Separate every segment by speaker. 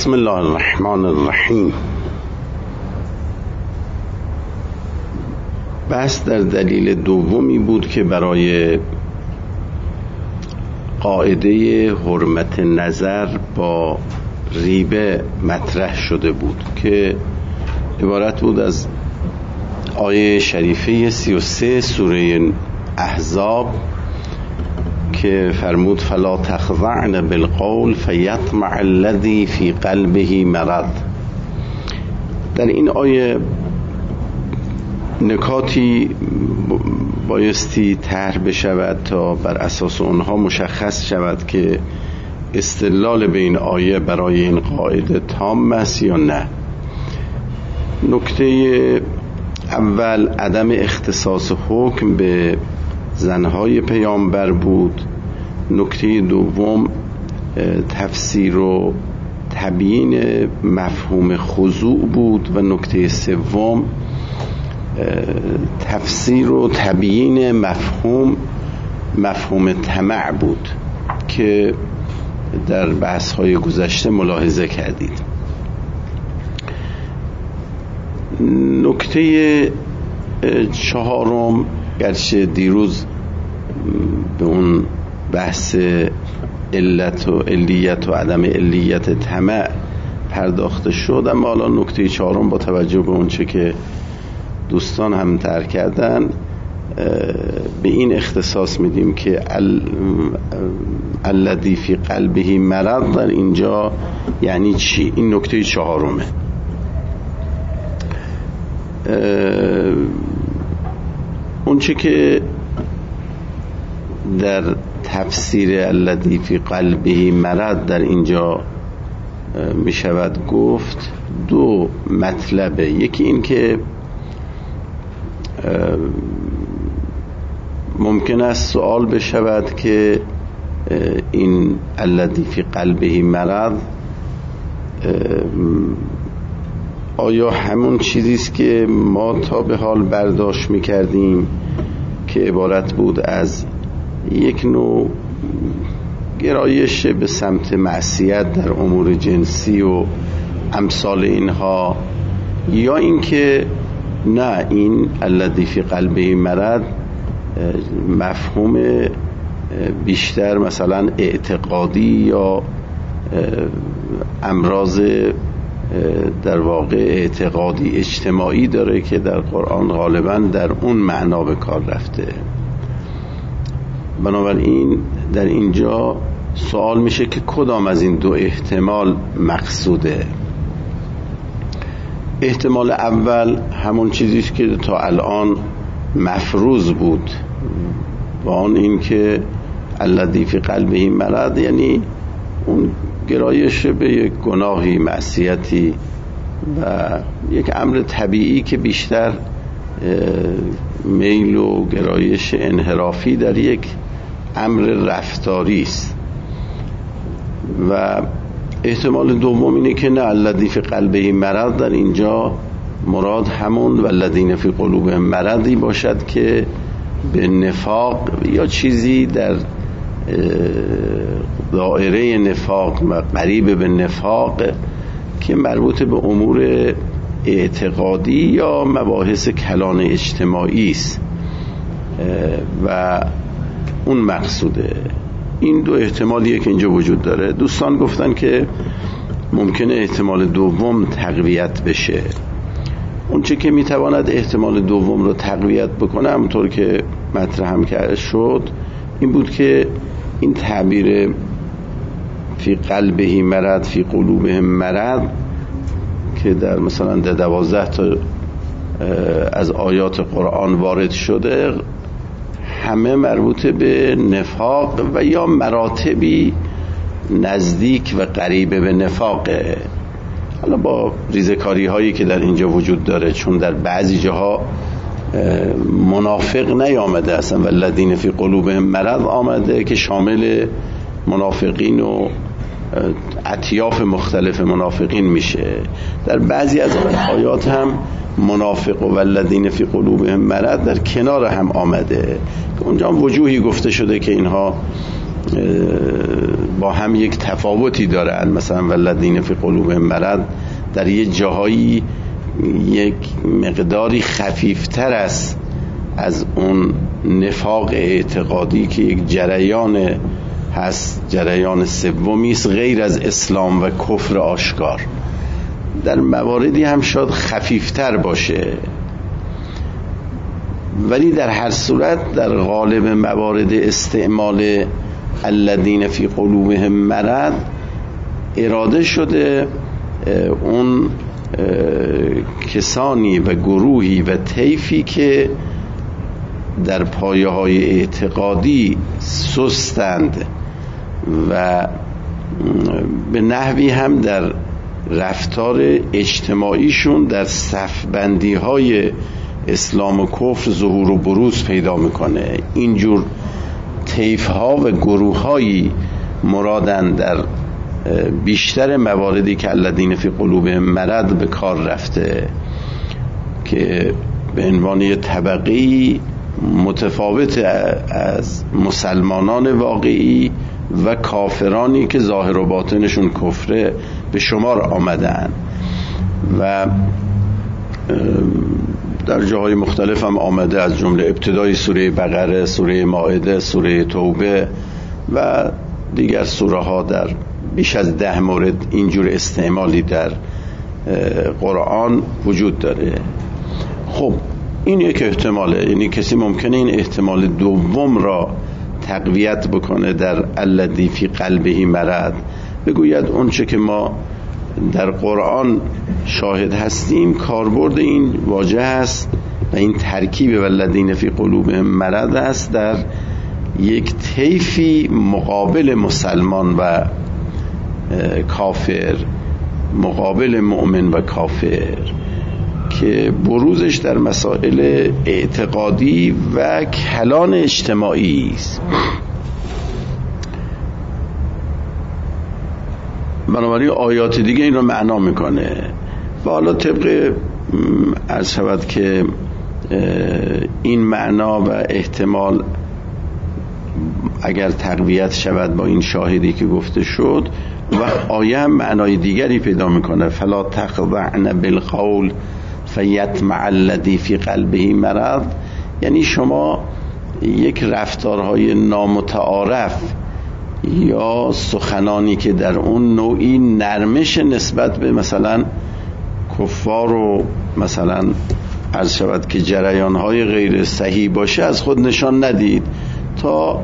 Speaker 1: بسم الله الرحمن الرحیم. بحث در دلیل دومی بود که برای قاعده حرمت نظر با ریبه مطرح شده بود که عبارت بود از آیه شریفه 33 سوره احزاب که فرمود فلا تخضعن بالقول فیطمع الذی فی قلبه مرض. در این آیه نکاتی بایستی طرح بشود تا بر اساس اونها مشخص شود که استدلال به این آیه برای این قاعده تام است یا نه. نکته اول عدم اختصاص حکم به زنهای پیامبر بود. نکته دوم تفسیر و تبیین مفهوم خضوع بود و نکته سوم تفسیر و تبیین مفهوم طمع بود که در بحث‌های گذشته ملاحظه کردید. نکته چهارم، گرچه دیروز به اون بحث علت و علیت و عدم علیت طمع پرداخته شد، اما الان نکته چهارم با توجه به اون چه که دوستان هم طرح کردن به این اختصاص میدیم که الذی فی قلبه مرض در اینجا یعنی چی؟ این نکته چهارمه. اون چه که در تفسیر الذی فی قلبه مرض در اینجا می شود گفت دو مطلبه. یکی این که ممکن است سوال بشود که این الذی فی قلبه مرض آیا همون چیزی است که ما تا به حال برداشت می‌کردیم که عبارت بود از یک نوع گرایش به سمت معصیت در امور جنسی و امثال اینها، یا اینکه نه، این الذی فی قلبه مرض مفهوم بیشتر مثلا اعتقادی یا امراض در واقع اعتقادی اجتماعی داره که در قرآن غالبا در اون معنا به کار رفته. بنابراین در اینجا سوال میشه که کدام از این دو احتمال مقصوده. احتمال اول همون چیزیست که تا الان مفروض بود، و آن این که الذی فی قلبه مرض یعنی اون گرایش به یک گناهی، معصیتی و یک امر طبیعی که بیشتر میل و گرایش انحرافی در یک امر رفتاری است. و احتمال دوم اینه که نه، الذی فی قلبه مرض در اینجا مراد همون والذین فی قلوبهم مرضی باشد که به نفاق یا چیزی در دائره نفاق و قریب به نفاق که مربوط به امور اعتقادی یا مباحث کلان اجتماعی است و اون مقصوده. این دو احتمالیه که اینجا وجود داره. دوستان گفتن که ممکنه احتمال دوم تقویت بشه. اون چه که میتواند احتمال دوم رو تقویت بکنه، همونطور که مطرح هم کرده شد، این بود که این تعبیر فی قلبه مرض فی قلوبهم مرض که در مثلا در 12 تا از آیات قرآن وارد شده، همه مربوط به نفاق و یا مراتبی نزدیک و قریب به نفاقه. حالا با ریزکاری هایی که در اینجا وجود داره، چون در بعضی جاها منافق نیامده اصلا والذین فی قلوبهم مرض آمده که شامل منافقین و اطیاف مختلف منافقین میشه. در بعضی از آیات هم منافق و والذین فی قلوبهم مرض در کنار هم آمده که اونجا هم وجوهی گفته شده که اینها با هم یک تفاوتی دارن. مثلا والذین فی قلوبهم مرض در یه جاهایی یک مقداری خفیفتر است از اون نفاق اعتقادی که یک جریان هست، جریان سومی است غیر از اسلام و کفر آشکار. در مواردی هم شاید خفیفتر باشه، ولی در هر صورت در غالب موارد استعمال الذین فی قلوبهم مرض اراده شده اون کسانی و گروهی و طیفی که در پایه های اعتقادی سستند و به نحوی هم در رفتار اجتماعیشون در صفبندی های اسلام و کفر ظهور و بروز پیدا میکنه. اینجور طیف ها و گروه هایی مرادن در بیشتر مواردی که الذین فی قلوبهم مرض به کار رفته، که به عنوان یه طبقه‌ای متفاوت از مسلمانان واقعی و کافرانی که ظاهر و باطنشون کفره به شمار آمدن و در جاهای مختلف هم آمده، از جمله ابتدای سوره بقره، سوره مائده، سوره توبه و دیگر سوره ها در بیش از 10 مورد اینجور استعمالی در قرآن وجود داره. خب این یک احتماله، یعنی کسی ممکنه این احتمال دوم را تقویت بکنه در الذی فی قلبه مرض، بگوید اون چه که ما در قرآن شاهد هستیم کاربرد این واژه است و این ترکیب والذین فی قلوبهم مرض است در یک طیفی مقابل مسلمان و کافر، مقابل مؤمن و کافر، که بروزش در مسائل اعتقادی و کلان اجتماعی است. بنابراین آیات دیگه این رو معنا میکنه و حالا طبق عرض شود که این معنا و احتمال اگر تقویت شود با این شاهدی که گفته شد و آیه هم معنای دیگری پیدا میکنه، فلا تخضعن بالقول فیطمع الذی فی قلبه مرض، یعنی شما یک رفتارهای نامتعارف یا سخنانی که در اون نوعی نرمش نسبت به مثلا کفار و مثلا عرض شود که جریانهای غیر صحیح باشه از خود نشان ندید تا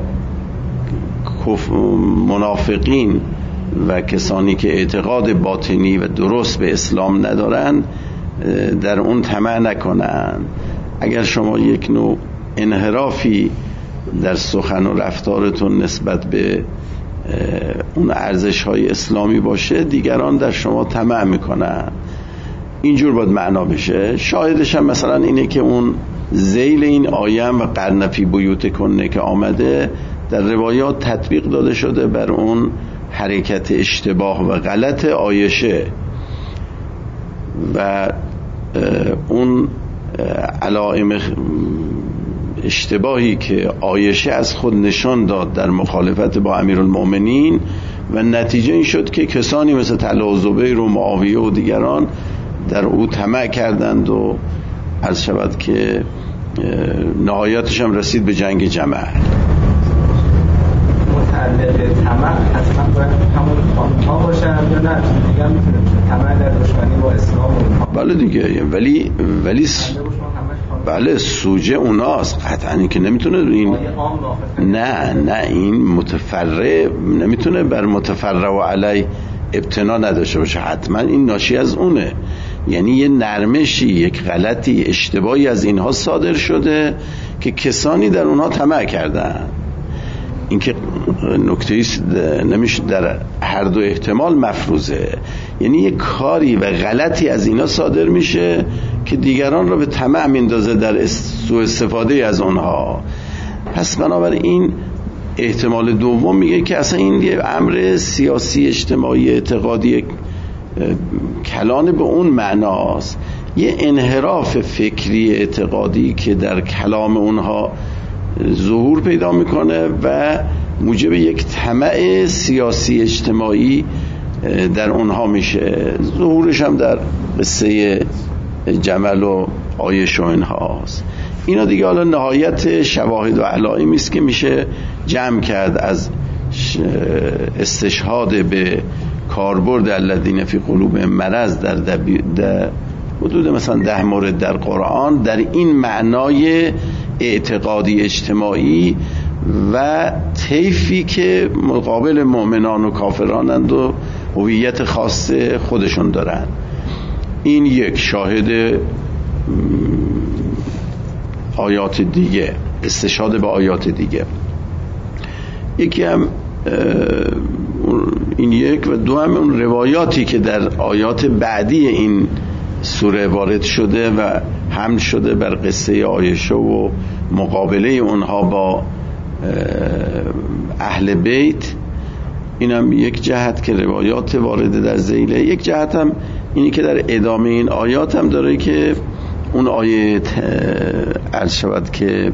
Speaker 1: منافقین و کسانی که اعتقاد باطنی و درست به اسلام ندارن در اون طمع نکنن. اگر شما یک نوع انحرافی در سخن و رفتارتون نسبت به اون ارزش‌های اسلامی باشه دیگران در شما طمع میکنن. اینجور باید معنا بشه. شاهدش هم مثلا اینه که اون ذیل این آیه و قرن فی بیوتکن که آمده در روایات تطبیق داده شده بر اون حرکت اشتباه و غلط عایشه و اون علائم اشتباهی که عایشه از خود نشان داد در مخالفت با امیرالمؤمنین و نتیجه این شد که کسانی مثل طلحه و زبیر و معاویه و دیگران در او طمع کردند و عرض شود که نهایتش هم رسید به جنگ جمل.
Speaker 2: متعلق طمع حتما باید همون خانم‌ها باشن یا نه دیگه میتونه طمع در دشمنی با اسلام و
Speaker 1: بله دیگه، ولی بله سوژه اوناست قطعا که نمیتونه این نه این متفرع نمیتونه بر متفرع و علی ابتنا نداشته باشه، حتما این ناشی از اونه، یعنی یه نرمشی، یک غلطی، اشتباهی از اینها صادر شده که کسانی در اونها طمع کردن. این که نکته‌ای نمیشه در هر دو احتمال مفروضه، یعنی یک کاری و غلطی از اینا صادر میشه که دیگران را به طمع میندازه در سوء استفاده از اونها. پس بنابراین احتمال دوم میگه که اصلا این یه امر سیاسی اجتماعی اعتقادی کلان به اون معناست، یه انحراف فکری اعتقادی که در کلام اونها ظهور پیدا میکنه و موجب یک طمع سیاسی اجتماعی در اونها میشه. ظهورش هم در قصه جمل و عایشه و اینهاست. اینا دیگه حالا نهایت شواهد و علائمی است که میشه جمع کرد از استشهاد به کاربرد الذین فی قلوبهم مرض در حدود مثلا 10 مورد در قرآن در این معنای اعتقادی اجتماعی و طیفی که مقابل مؤمنان و کافرانند و هویت خاص خودشون دارن. این یک شاهد آیات دیگه، استشهاد به آیات دیگه. یکی هم این یک و دو هم اون روایاتی که در آیات بعدی این سوره وارد شده و حمل شده بر قصه عایشه و مقابله اونها با اهل بیت. این هم یک جهت که روایات وارد در ذیله. یک جهت هم اینی که در ادامه این آیات هم داره که اون آیه عرض شود که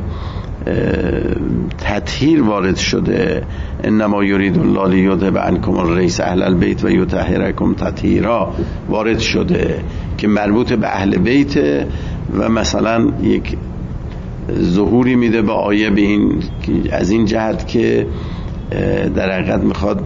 Speaker 1: تطهیر وارد شده، انما یرید الله لیذهب عنکم الرجس اهل البیت و یطهرکم تطهیرا وارد شده که مربوط به اهل بیت و مثلا یک ظهوری میده به آیه به این از این جهت که در حقیقت میخواد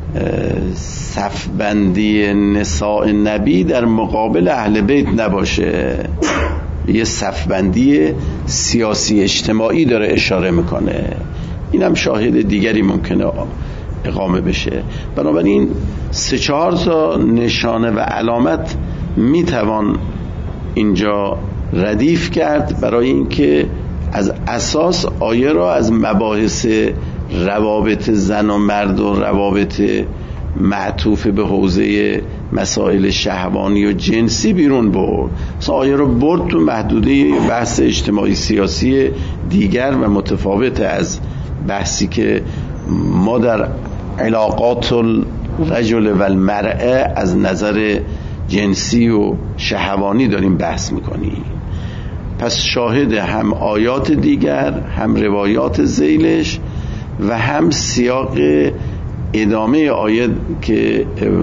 Speaker 1: صفبندی نساء نبی در مقابل اهل بیت نباشه، یه صفبندی سیاسی اجتماعی داره اشاره میکنه. این هم شاهد دیگری ممکنه اقامه بشه. بنابراین 3-4 تا نشانه و علامت میتوان اینجا ردیف کرد برای اینکه از اساس آیه را از مباحث روابط زن و مرد و روابط معطوف به حوزه مسائل شهوانی و جنسی بیرون برد. آیه رو برد تو محدوده بحث اجتماعی سیاسی دیگر و متفاوت از بحثی که ما در علاقات الرجل و المرأه از نظر جنسی و شهوانی داریم بحث میکنیم. پس شاهد هم آیات دیگر، هم روایات ذیلش و هم سیاق ادامه آیه که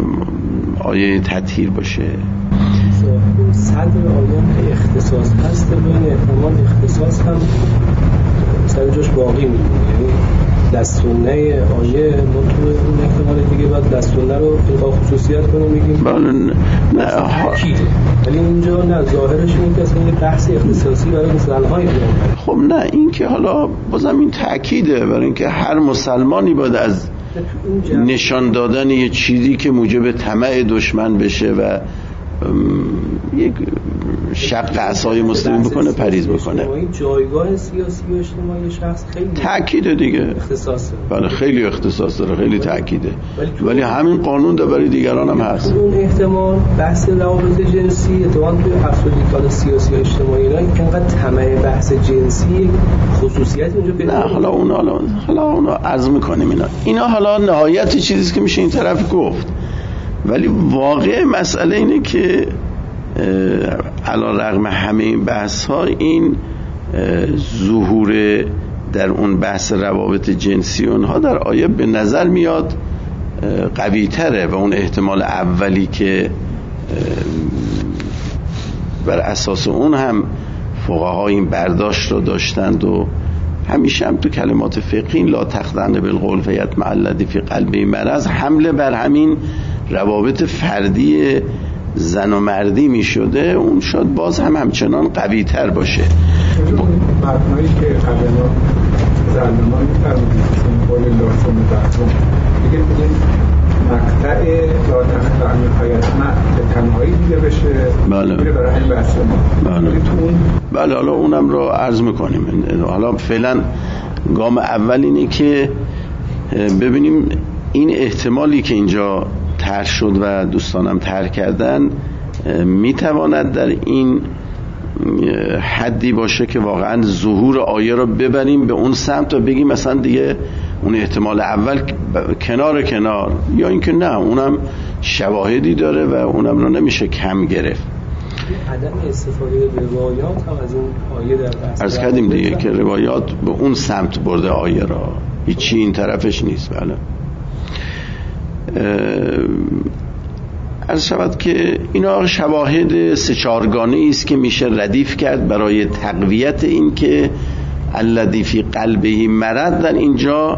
Speaker 1: آیه تطهیر باشه.
Speaker 3: صدر آیات اختصاص هست و این احتمال اختصاص هم سر جاش باقی میمونه، یعنی دستونه آیه ما تو اون احتمال دیگه باید دستونه رو القا خصوصیت کنیم میگیم
Speaker 1: نه
Speaker 3: تأکیده، ولی اینجا نه ظاهرش این که اصلا یه بحث اختصاصی برای مسلمان‌های
Speaker 1: خب نه این که حالا بازم این تأکیده برای اینکه هر مسلمانی باید از نشان دادن یه چیزی که موجب طمع دشمن بشه و یک شق عصای مسلم بکنه پریز بکنه.
Speaker 3: این جایگاه سیاسی و اجتماعی شخص خیلی
Speaker 1: تأکیده دیگه،
Speaker 3: اختصاصه.
Speaker 1: بله خیلی اختصاص داره، خیلی تأکیده، ولی همین قانون در برای دیگران هم هست.
Speaker 3: اون احتمال بحث روابط جنسی اتفاقا توی افرادیکال سیاسی و اجتماعی اینا اینقدر طمع بحث جنسی خصوصیت اونجا پیدا
Speaker 1: نه حالا اونا عرض میکنیم اینا حالا نهایت چیزی که میشه این طرف گفت، ولی واقع مسئله اینه که علی رغم همه این بحث ها این ظهور در اون بحث روابط جنسی اونها در آیه به نظر میاد قوی تره و اون احتمال اولی که بر اساس اون هم فقها این برداشت رو داشتند و همیشه هم تو کلمات فقهی لا تخضعن بالقول فیطمع الذی فی قلبه مرض حمله بر همین روابط فردی زن و مردی می شده، اون شاید باز هم همچنان قوی تر باشه.
Speaker 4: مبنایی که قبلا زنمان فرمودید قول لازم بحثم دیگه مقطع لا تخضعن فیطمع به تنهایی دیده بشه.
Speaker 1: بله
Speaker 4: برای همین بحث ما
Speaker 1: بله حالا اونم رو عرض میکنیم. حالا فعلا گام اول اینه که ببینیم این احتمالی که اینجا طرح شد و دوستانم طرح کردن میتواند در این حدی باشه که واقعا ظهور آیه رو ببریم به اون سمت و بگیم مثلا دیگه اون احتمال اول کنار یا اینکه نه اونم شواهدی داره و اونم رو نمیشه کم گرفت.
Speaker 3: عدم استفاده روایات هم از این آیه در بحث
Speaker 1: عرض کردیم دیگه که روایات به اون سمت برده آیه را. هیچی این طرفش نیست. بله. عرض شود که اینا شواهد سه‌چهارگانه‌ای است که میشه ردیف کرد برای تقویت این که الذی فی قلبه مرض در اینجا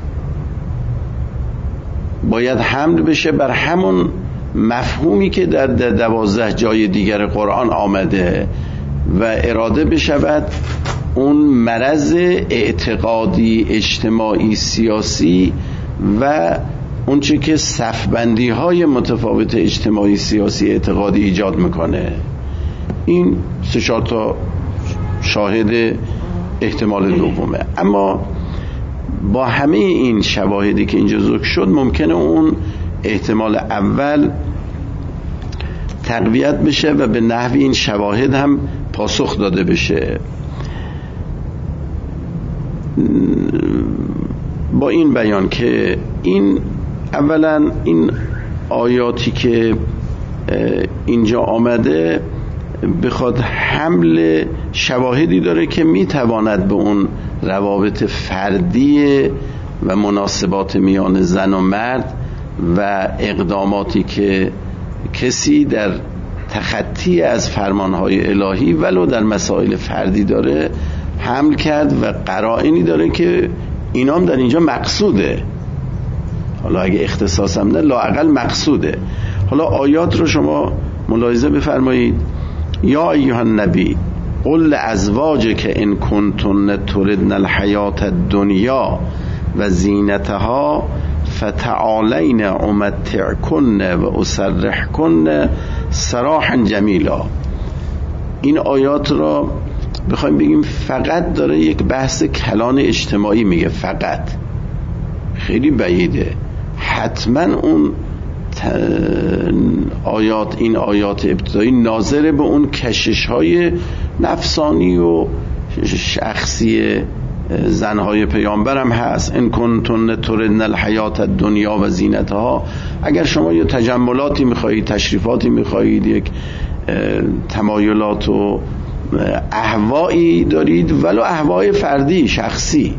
Speaker 1: باید حمل بشه بر همون مفهومی که در 12 جای دیگر قرآن آمده و اراده بشود اون مرض اعتقادی اجتماعی سیاسی و اون چه که صفبندی های متفاوت اجتماعی سیاسی اعتقادی ایجاد میکنه. این 3-4 تا شاهد احتمال دومه. اما با همه این شواهدی که اینجا ذکر شد ممکنه اون احتمال اول تقویت بشه و به نحوی این شواهد هم پاسخ داده بشه. با این بیان که این اولا این آیاتی که اینجا آمده بخواد حمل شواهدی داره که میتواند به اون روابط فردی و مناسبات میان زن و مرد و اقداماتی که کسی در تخطی از فرمانهای الهی ولو در مسائل فردی داره حمل کرد و قرائنی داره که اینام در اینجا مقصوده. حالا اگه اختصاص هم نه لااقل مقصوده. حالا آیات رو شما ملاحظه بفرمایید. یا ایها النبی قل لازواجک ان کنتن تردن الحیات الدنیا و زینتها فتعالین امتعکن و اسرحکن سراحا جمیلا. این آیات را بخوایم بگیم فقط داره یک بحث کلان اجتماعی میگه، فقط خیلی بعیده. حتما اون آیات، این آیات ابتدایی ناظر به اون کشش‌های نفسانی و شخصی زنهای پیامبر هم هست. ان کنتن تردن الحیات الدنیا و زینتها، اگر شما یه تجملاتی میخواهید، تشریفاتی میخواهید، یک تمایلات و اهوایی دارید ولو اهوای فردی شخصی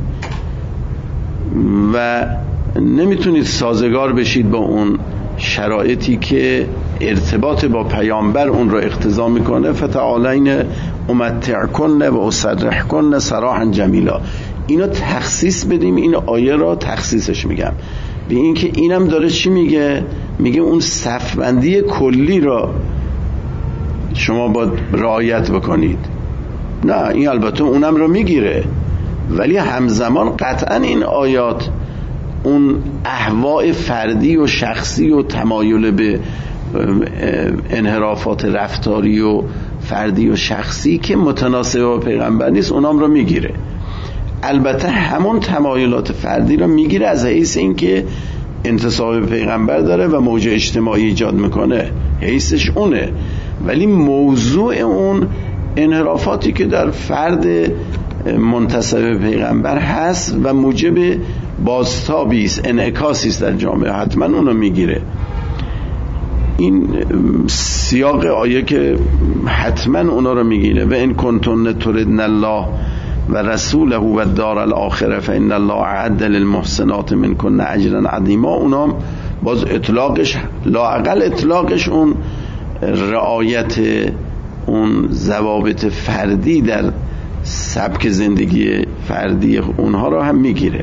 Speaker 1: و نمیتونید سازگار بشید با اون شرایطی که ارتباط با پیامبر اون را اقتضا میکنه، فتعالین امتعکن و اسرحکن سراحا جمیلا. اینو تخصیص بدیم. این آیه را تخصیصش میگم به این که اینم داره چی میگه؟ میگه اون صفبندی کلی را شما باید رعایت بکنید. نه این البته اونم رو میگیره، ولی همزمان قطعا این آیات اون اهواء فردی و شخصی و تمایل به انحرافات رفتاری و فردی و شخصی که متناسب با پیغمبر نیست اونام رو میگیره. البته همون تمایلات فردی رو میگیره از حیث اینکه انتساب به پیغمبر داره و موج اجتماعی ایجاد میکنه، حیثش اونه، ولی موضوع اون انحرافاتی که در فرد منتسب به پیغمبر هست و موجب بازتابی است، انعکاسی است در جامعه، حتما اونو میگیره. این سیاق آیه که حتما اونا رو میگیره. و ان کنتن تردن الله و رسوله و الدار الاخره فان الله اعد للمحسنات منکن اجرا عظیما. اونام باز اطلاقش لااقل اطلاقش اون رعایت اون ضوابط فردی در سبک زندگی فردی اونها رو هم میگیره.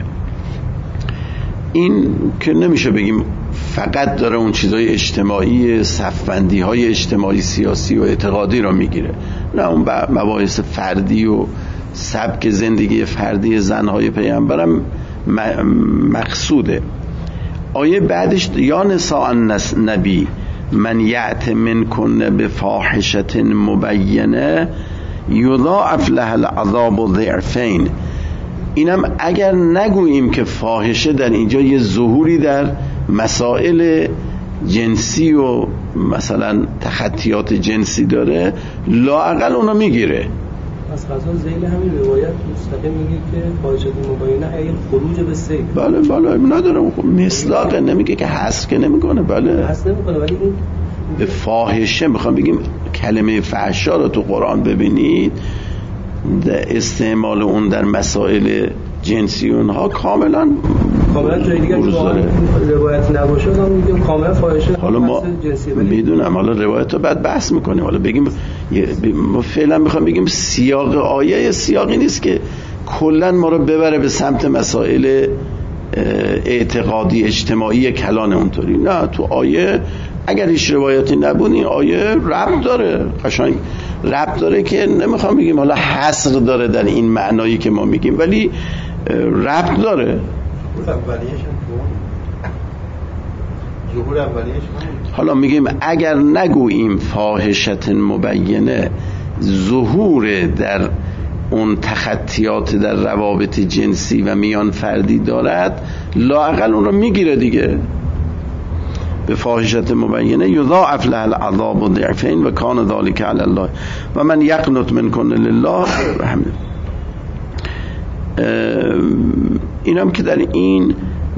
Speaker 1: این که نمیشه بگیم فقط داره اون چیزای اجتماعی، صفبندی های اجتماعی سیاسی و اعتقادی رو میگیره، نه اون مباحث فردی و سبک زندگی فردی زنهای پیامبرم مقصوده. آیه بعدش یا نساء النبی من یأت منکن بفاحشة مبینه یضاعف لها العذاب ضعفین. اینم اگر نگوییم که فاحشه در اینجا یه ظهوری در مسائل جنسی و مثلا تخطیات جنسی داره، لااقل اونو میگیره.
Speaker 3: از قضا ذیل همین روایت مستقیم میگه که فاحشه مبینه ای خروج به سیف.
Speaker 1: بله نداره، مصداق نمیگه که حذف که نمیکنه. بله
Speaker 3: حذف نمیکنه، ولی این
Speaker 1: به فاحشه میخوام بگیم کلمه فحشا رو تو قرآن ببینید، استعمال اون در مسائل جنسی اونها کاملا
Speaker 3: جای دیگه روایت نباشه هم میگیم کاملا فاحشه.
Speaker 1: حالا ما میدونم حالا روایت رو بعد بحث میکنیم، حالا بگیم ما فعلا میخوام بگیم سیاق آیه سیاقی نیست که کلا ما رو ببره به سمت مسائل اعتقادی اجتماعی کلان اونطوری. نه، تو آیه اگر هیچ روایتی نبود این آیه ربط داره، قشنگ ربط داره که نمیخوام بگیم حالا حصر داره در این معنایی که ما میگیم، ولی ربط داره. حالا میگیم اگر نگوییم فاحشة مبینه ظهور در اون تخطیات در روابط جنسی و میان فردی دارد، لااقل اون رو میگیره دیگه. به فاحشة مبینه یضاعف لها العذاب ضعفین و کان ذلک علی الله و من یقنط منکن لله. اینم که در این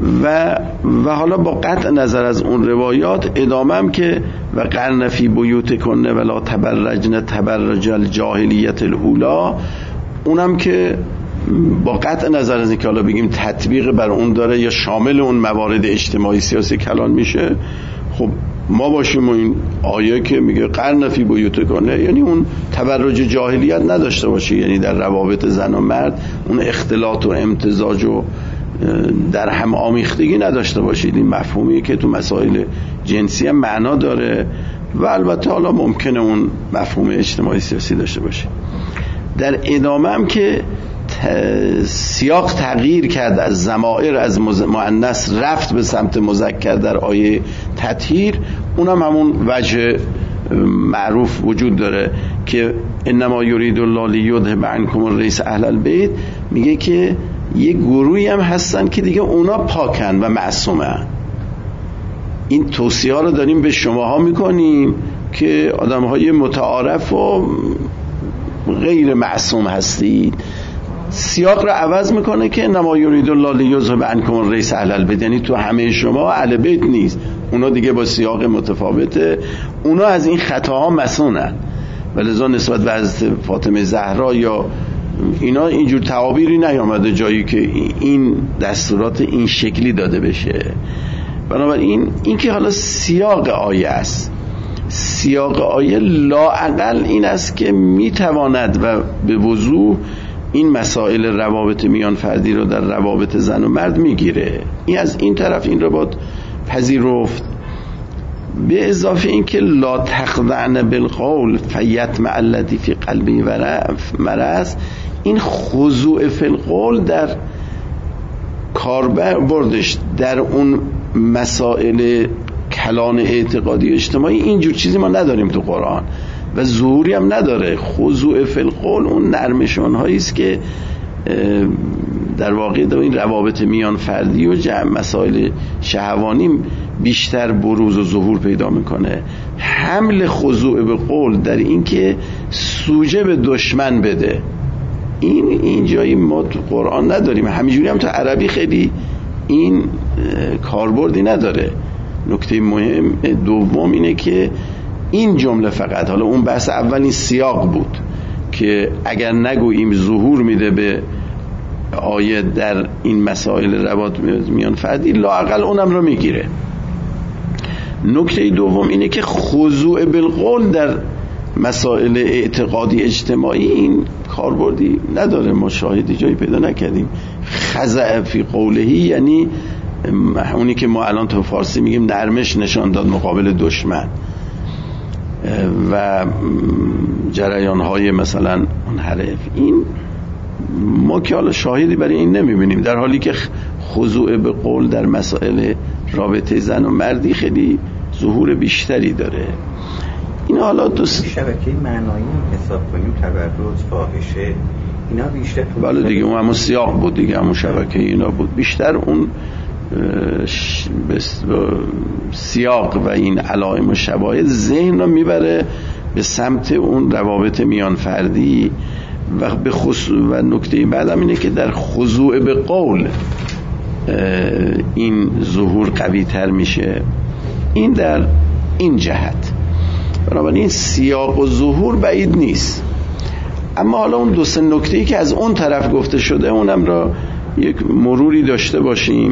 Speaker 1: و حالا با قطع نظر از اون روایات ادامه هم که و قرن فی بیوتکن ولا تبرجن تبرج الجاهلیت الاولی، اونم که با قطع نظر از اینکه حالا بگیم تطبیق بر اون داره یا شامل اون موارد اجتماعی سیاسی کلان میشه، خب ما باشیم و این آیه که میگه قرن فی بیوتکن یعنی اون تبرج جاهلیت نداشته باشه، یعنی در روابط زن و مرد اون اختلاط و امتزاج و در هم آمیختگی نداشته باشید. این مفهومیه که تو مسائل جنسی هم معنا داره و البته حالا ممکنه اون مفهوم اجتماعی سیاسی داشته باشه. در ادامه هم که سیاق تغییر کرد، از ضمائر از مؤنث رفت به سمت مذکر در آیه تطهیر، اونم همون وجه معروف وجود داره که انما یرید الله لیذهب عنکم الرجس اهل البیت، میگه که یه گروهی هم هستن که دیگه اونا پاکن و معصومن. این توصیه ها رو داریم به شماها میکنیم که آدم های متعارف و غیر معصوم هستید. سیاق رو عوض میکنه که انما یرید الله لیذهب عنکم الرجس اهل البیت، یعنی تو همه شما اهل بیت نیست، اونا دیگه با سیاق متفاوته، اونا از این خطاها مسئولن. ولذا نسبت به حضرت فاطمه زهرا یا اینا اینجور تعابیری نیامده جایی که این دستورات این شکلی داده بشه. بنابراین این که حالا سیاق آیه است، سیاق آیه لااقل این است که میتواند و به وضوح این مسائل روابط میان فردی رو در روابط زن و مرد میگیره. این از این طرف این رو باید پذیرفت. به اضافه این که لا تخضعن بالقول فیطمع الذی فی قلبه مرض، این خضوع فی القول در کاربردش در اون مسائل کلان اعتقادی اجتماعی اینجور چیزی ما نداریم تو قرآن و ظهوری هم نداره. خضوع فی القول اون نرمشون هایی است که در واقع در این روابط میان فردی و مسائل شهوانی بیشتر بروز و ظهور پیدا میکنه. حمل خضوع به قول در این که سوژه به دشمن بده، این جایی ما تو قرآن نداریم. همینجوری هم تو عربی خیلی این کاربردی نداره. نکته مهم دوم اینه که این جمله فقط، حالا اون بحث اول این سیاق بود که اگر نگوییم ظهور میده به آیه در این مسائل روابط میان فردی، لااقل اونم رو میگیره. نکته دوم اینه که خضوع بالقول در مسائل اعتقادی اجتماعی این کاربردی نداره. ما شاهدی جایی پیدا نکردیم. خضع فی قولهی یعنی اونی که ما الان تو فارسی میگیم نرمش نشان داد مقابل دشمن و جریانهای مثلا منحرف. این ما که حالا شاهدی برای این نمیبینیم، در حالی که خضوع به قول در مسائل رابطه زن و مردی خیلی ظهور بیشتری داره. این حالا
Speaker 5: شبکه معنایی حساب کنیم، تبرج، فاحشه، اینا بیشتر
Speaker 1: بله دیگه اون همون سیاق بود دیگه، همون شبکه اینا بود بیشتر. اون سیاق و این علائم و شواهد ذهن رو میبره به سمت اون روابط میان فردی و به و نکته بعدم اینه که در خضوع به قول این ظهور قوی تر میشه. این در این جهت. بنابراین سیاق و ظهور بعید نیست. اما حالا اون دو سه نکته‌ای که از اون طرف گفته شده اونم را یک مروری داشته باشیم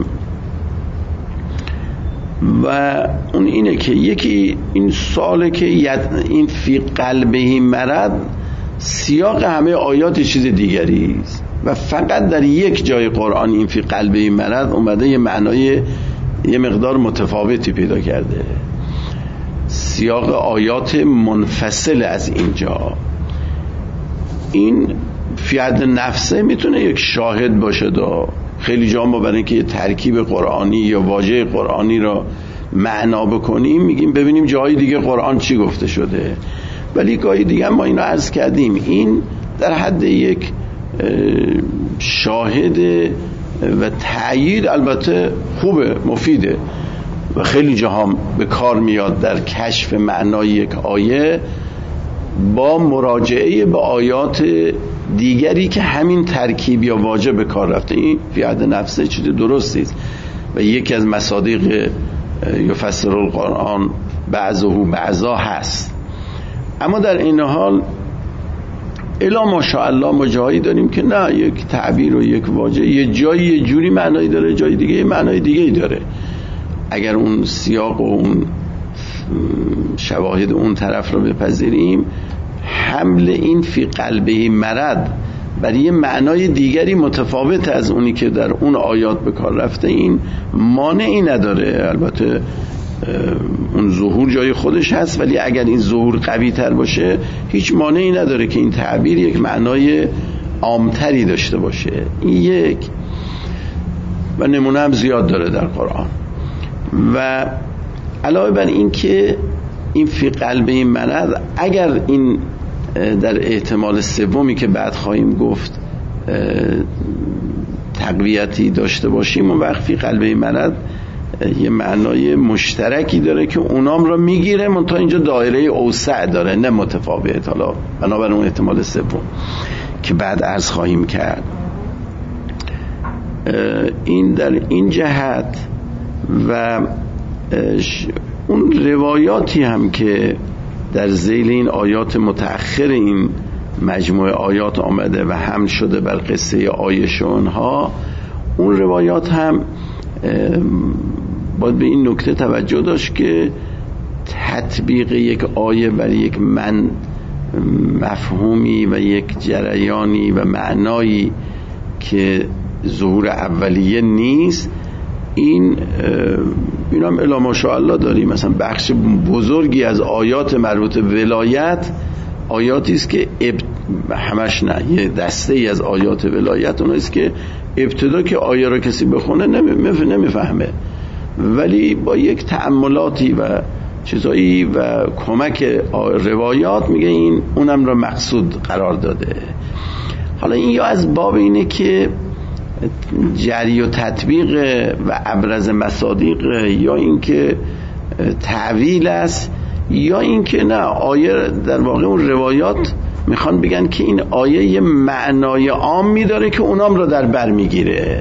Speaker 1: و اون اینه که یکی این سواله که این فی قلبه مرض سیاق همه آیات چیز دیگری است و فقط در یک جای قرآن این فی قلبه مرض اومده یه معنای یه مقدار متفاوتی پیدا کرده. سیاق آیات منفصل از اینجا. این فی حد نفسه میتونه یک شاهد باشه. خیلی جا ما برای اینکه یه ترکیب قرآنی یا واژه قرآنی را معنا بکنیم میگیم ببینیم جای دیگه قرآن چی گفته شده، ولی گاهی دیگه ما اینو عرض کردیم این در حد یک شاهد و تأیید البته خوبه، مفیده و خیلی جاها به کار میاد در کشف معنای یک آیه با مراجعه به آیات دیگری که همین ترکیب یا واژه به کار رفته. این فی حد نفسه چیز درستی است و یکی از مصادیق یفسر القرآن بعضه بعضا هست. اما در این حال الا ماشاءالله ما جایی داریم که نه، یک تعبیر و یک واژه یه جایی یه جوری معنایی داره، جای دیگه معنای دیگه‌ای داره. اگر اون سیاق و اون شواهد اون طرف رو بپذیریم، حمل این فی قلبه مرض برای یه معنای دیگری متفاوت از اونی که در اون آیات به کار رفته این مانعی نداره. البته اون ظهور جای خودش هست، ولی اگر این ظهور قوی تر باشه هیچ مانعی نداره که این تعبیر یک معنای عامتری داشته باشه. این یک و نمونه هم زیاد داره در قرآن. و علاوه بر این که این فی قلبه مرض، اگر این در احتمال سومی که بعد خواهیم گفت تقویتی داشته باشیم، اون وقت فی قلبه مرض یه معنای مشترکی داره که اونام را میگیره، منتها اینجا دایره اوسع داره نه متفاوت. حالا بنابر اون احتمال سوم که بعد عرض خواهیم کرد. این در این جهت و اون روایاتی هم که در ذیل این آیات متأخر این مجموعه آیات آمده و حمل شده بر قصه عایشه اونها، اون روایات هم باید به این نکته توجه داشت که تطبیق یک آیه بر یک مفهومی و یک جریانی و معنایی که ظهور اولیه نیست، این هم الا ماشاءالله داریم. مثلا بخش بزرگی از آیات مربوط به ولایت آیاتی است که همش نه، یه دسته ای از آیات ولایت اونایست که ابتدا که آیه را کسی بخونه نمیفهمه، ولی با یک تأملاتی و چیزایی و کمک روایات میگه این اونم را مقصود قرار داده. حالا این یا از باب اینه که جری و تطبیق و ابرز مصادیق، یا اینکه تعویل است، یا اینکه نه، آیه در واقع اون روایات میخوان بگن که این آیه یه معنای عامی داره که اونام را در بر میگیره.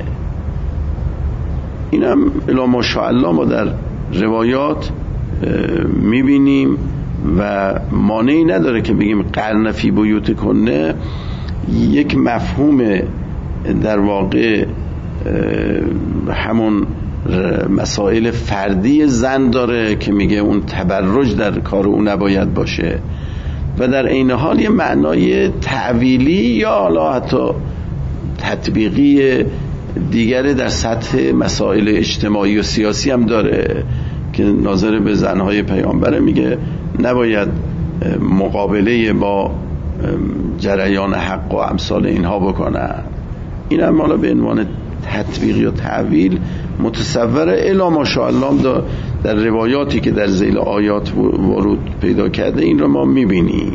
Speaker 1: اینم الا ماشاءالله ما در روایات میبینیم و مانعی نداره که بگیم قرن فی بیوتکنه یک مفهوم در واقع همون مسائل فردی زن داره که میگه اون تبرج در کار اون نباید باشه، و در عین حال یه معنای تعویلی یا حالا حتی تطبیقی دیگر در سطح مسائل اجتماعی و سیاسی هم داره که ناظر به زنهای پیامبره میگه نباید مقابله با جریان حق و امثال اینها بکنن. این هم حالا به عنوان تطبیق یا تعویل متصوره الا ماشاءالله در روایاتی که در ذیل آیات ورود پیدا کرده این رو ما میبینیم.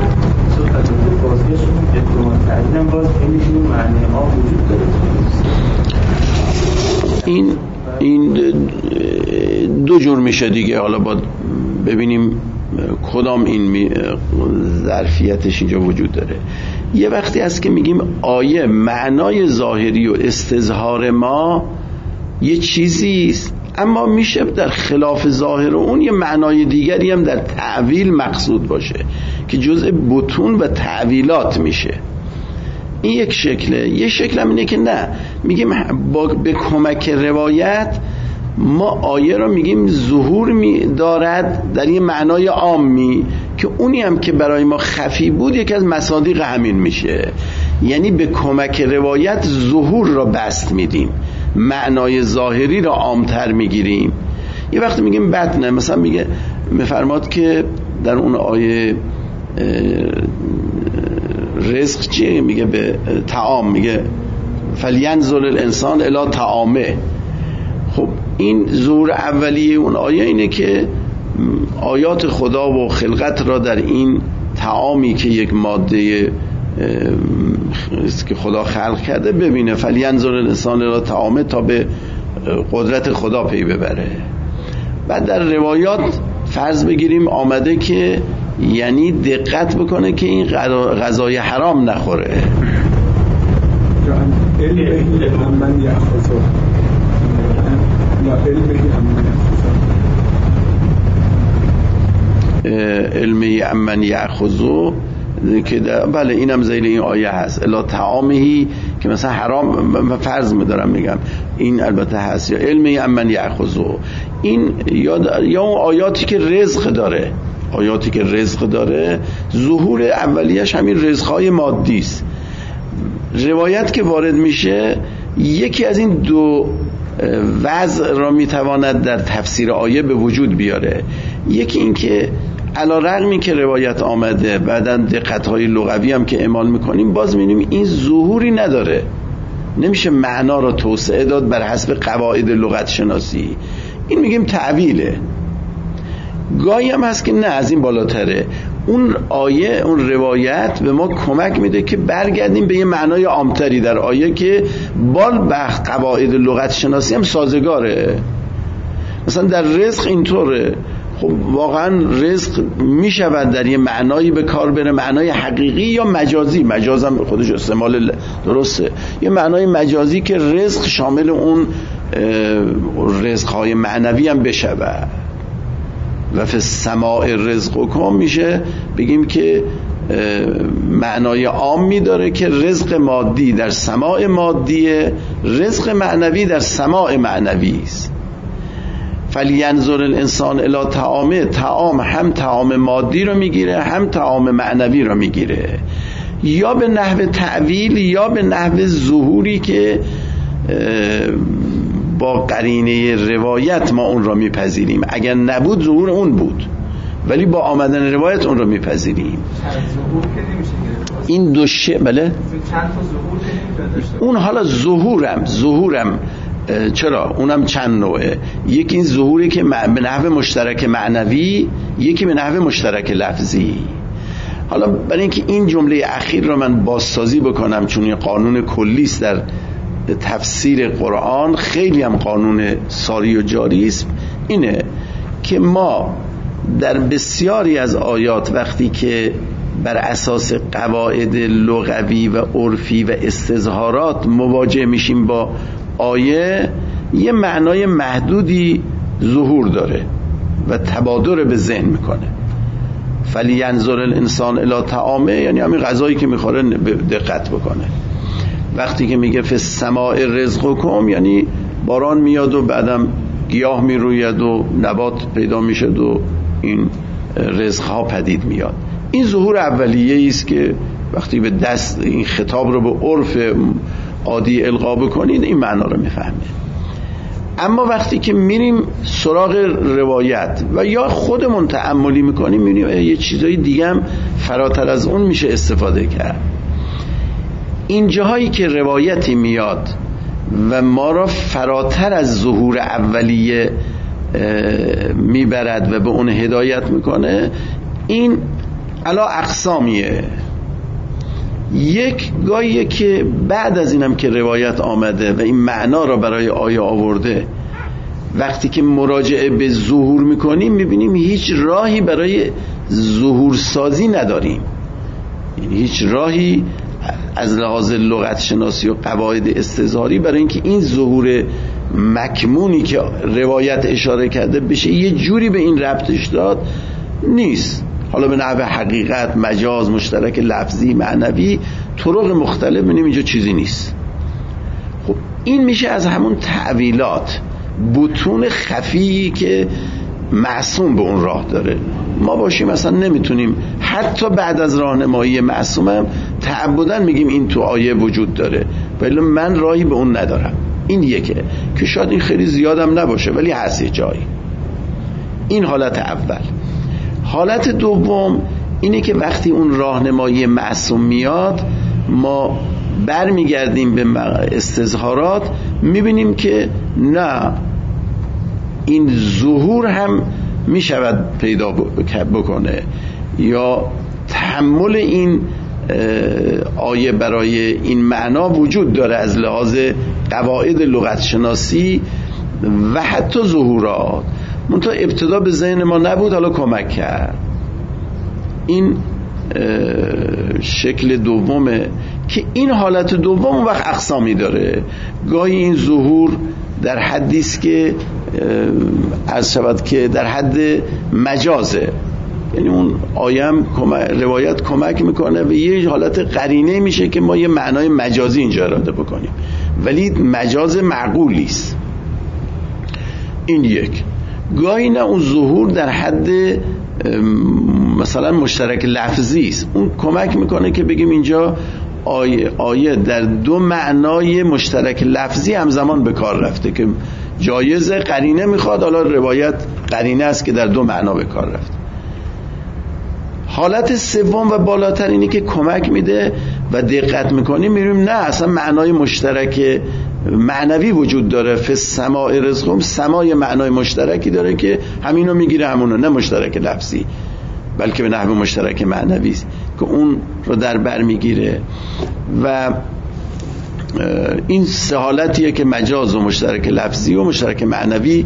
Speaker 1: این دو جور میشه دیگه. حالا باید ببینیم کدام این ظرفیتش اینجا وجود داره. یه وقتی هست که میگیم آیه معنای ظاهری و استظهار ما یه چیزیست، اما میشه در خلاف ظاهر اون یه معنای دیگری هم در تعویل مقصود باشه که جزء بطون و تعویلات میشه. این یک شکله. یک شکل هم اینه که نه، میگیم به کمک روایت ما آیه رو میگیم ظهور دارد در یه معنای عامی که اونی هم که برای ما خفی بود یکی از مصادیق همین میشه. یعنی به کمک روایت ظهور را بست میدیم، معنای ظاهری را عامتر میگیریم. یه وقتی میگیم بطنه، مثلا میفرماد که در اون آیه رزق چیه؟ میگه به طعام، میگه فلینظر الانسان الی طعامه. خب این ظهور اولیه اون آیه اینه که آیات خدا و خلقت را در این طعامی که یک ماده که خدا خلق کرده ببینه، فلینظر الانسان الی طعامه، تا به قدرت خدا پی ببره. بعد در روایات فرض بگیریم آمده که یعنی دقت بکنه که این غذای حرام نخوره. علمی امن یأخذو که بله اینم زیر این آیه هست، الا طعامهی که مثلا حرام فرض می‌دارم میگم، این البته هست. یا علمی امن یأخذو، این یا اون آیاتی که رزق داره، آیاتی که رزق داره ظهور اولیش همین رزق‌های مادی است. روایت که وارد میشه یکی از این دو وضع را میتواند در تفسیر آیه به وجود بیاره. یکی این که علی رغمی که روایت آمده بعداً دقت‌های لغوی هم که اعمال میکنیم باز می‌بینیم این ظهوری نداره، نمیشه معنا را توسعه داد بر حسب قواعد لغت شناسی. این میگیم تعویله. گاهی هم هست که نه، از این بالاتره. اون آیه، اون روایت به ما کمک میده که برگردیم به یه معنای عامتری در آیه که با قواعد لغت شناسی هم سازگاره. مثلا در رزق اینطوره. خب واقعا رزق میشود در یه معنایی به کار بره، معنای حقیقی یا مجازی. مجاز هم خودش استعمال درسته، یه معنای مجازی که رزق شامل اون رزق‌های معنوی هم بشود. و فی السماء رزقکم میشه بگیم که معنای عامی داره که رزق مادی در سماع مادیه، رزق معنوی در سماع معنوی است. فلینظر الانسان الی طعامه، طعام هم طعام مادی رو میگیره هم طعام معنوی رو میگیره، یا به نحو تعویل یا به نحو ظهوری که با قرینه روایت ما اون را میپذیریم. اگر نبود ظهور اون بود، ولی با آمدن روایت اون را میپذیریم. این دو بله اون حالا ظهورم چرا اونم چند نوعه. یکی این ظهوری که به نحو مشترک معنوی، یکی به نحو مشترک لفظی. حالا برای اینکه این جمله اخیر را من بازسازی بکنم، چون این قانون کلی است در تفسیر قرآن، خیلی هم قانون ساری و جاری است، اینه که ما در بسیاری از آیات وقتی که بر اساس قواعد لغوی و عرفی و استظهارات مواجه میشیم با آیه، یه معنای محدودی ظهور داره و تبادر به ذهن میکنه. فلینظر الانسان الی طعامه یعنی همین غذایی که میخوره دقت بکنه. وقتی که میگه فی السماء رزقکم یعنی باران میاد و بعدم گیاه میروید و نبات پیدا میشه و این رزقها پدید میاد. این ظهور اولیه است که وقتی به دست این خطاب رو به عرف عادی القا بکنید این معنا رو میفهمه. اما وقتی که میریم سراغ روایت و یا خودمون تأملی میکنیم میبینیم یه چیزای دیگه هم فراتر از اون میشه استفاده کرد. این جاهایی که روایتی میاد و ما را فراتر از ظهور اولیه میبرد و به اون هدایت میکنه، این علا اقسامیه. یک گاهیه که بعد از اینم که روایت آمده و این معنا را برای آیه آورده، وقتی که مراجعه به ظهور میکنیم میبینیم هیچ راهی برای ظهور سازی نداریم، یعنی هیچ راهی از لحاظ لغت شناسی و قواعد استظهاری برای اینکه این ظهور مکمونی که روایت اشاره کرده بشه یه جوری به این ربطش داد نیست. حالا به نحو حقیقت، مجاز، مشترک لفظی، معنوی، طرق مختلف، ببینیم اینجا چیزی نیست. خب این میشه از همون تعویلات، بطون خفی که معصوم به اون راه داره. ما باشیم مثلا نمیتونیم حتی بعد از راهنمایی معصومم تعبداً میگیم این تو آیه وجود داره، ولی من راهی به اون ندارم. این یکه که شاید این خیلی زیادم نباشه ولی هست یه جایی. این حالت اول. حالت دوم اینه که وقتی اون راهنمایی معصوم میاد، ما برمیگردیم به استظهارات، میبینیم که نه، این ظهور هم میشود پیدا بکنه، یا تحمل این آیه برای این معنا وجود داره از لحاظ قواعد لغت شناسی و حتی ظهورات. منتها ابتدا به ذهن ما نبود، حالا کمک کرد. این شکل دومه که این حالت دوم اون وقت اقسامی داره. گاهی این ظهور در حدی است که از شود که در حد مجازه، یعنی اون آیم روایت کمک میکنه و یه حالت قرینه میشه که ما یه معنای مجازی اینجا اراده بکنیم، ولی مجاز معقولی است. این یک. گاهی نه، اون ظهور در حد مثلا مشترک لفظی است، اون کمک میکنه که بگیم اینجا آیه در دو معنای مشترک لفظی همزمان به کار رفته که جایزه، قرینه میخواد، حالا روایت قرینه است که در دو معنا به کار رفته. حالت سوم و بالاتر اینی که کمک میده و دقت میکنیم، میبینیم نه، اصلا معنای مشترک معنوی وجود داره. فی السماء رزقهم، سمای معنای مشترکی داره که همینو میگیره، همونو، نه مشترک لفظی بلکه به نحو مشترک معنوی است که اون رو در بر میگیره. و این سه حالتیه که مجاز و مشترک لفظی و مشترک معنوی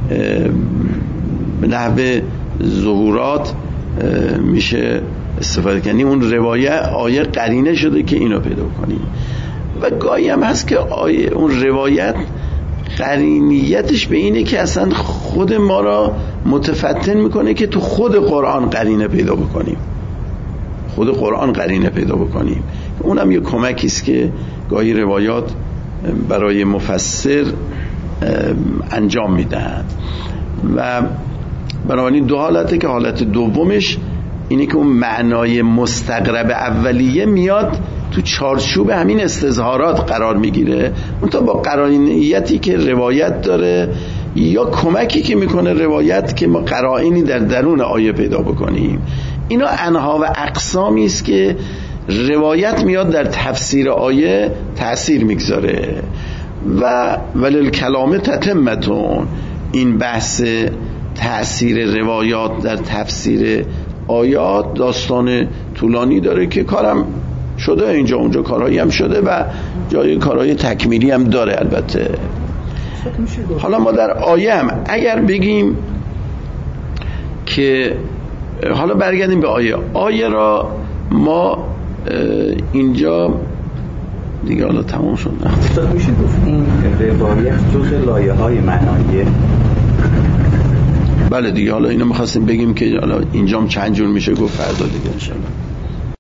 Speaker 1: به نحو ظهورات میشه استفاده کنیم. اون آیه قرینه شده که اینو پیدا کنیم. و گاهی هم هست که اون روایت قرینیتش به اینه که اصلا خود ما را متفتن میکنه که تو خود قرآن قرینه پیدا بکنیم، خود قرآن قرینه پیدا بکنیم. اونم یه کمکی است که گاهی روایات برای مفسر انجام میدن. و بنابراین دو حالته که حالت دومش اینه که اون معنای مستقرب اولیه میاد تو چارچوب همین استظهارات قرار میگیره، اون تا با قرائنیتی که روایت داره یا کمکی که میکنه روایت که ما قرائنی در درون آیه پیدا بکنیم. اینا انها و اقسامی است که روایت میاد در تفسیر آیه تأثیر میگذاره. و وللکلام تتمتون، این بحث تأثیر روایات در تفسیر آیات داستان طولانی داره که کارم شده اینجا اونجا کارهایی هم شده و جای کارهای تکمیلی هم داره. البته حالا ما در آیه هم اگر بگیم که حالا برگردیم به آیه را ما اینجا دیگه حالا تمام شد.
Speaker 5: میشه گفت این روایت جزء لایه‌های معناییه؟
Speaker 1: بله دیگه. حالا اینو می‌خواستیم بگیم که حالا اینجام چند جور میشه گفت، فردا دیگه انشالله.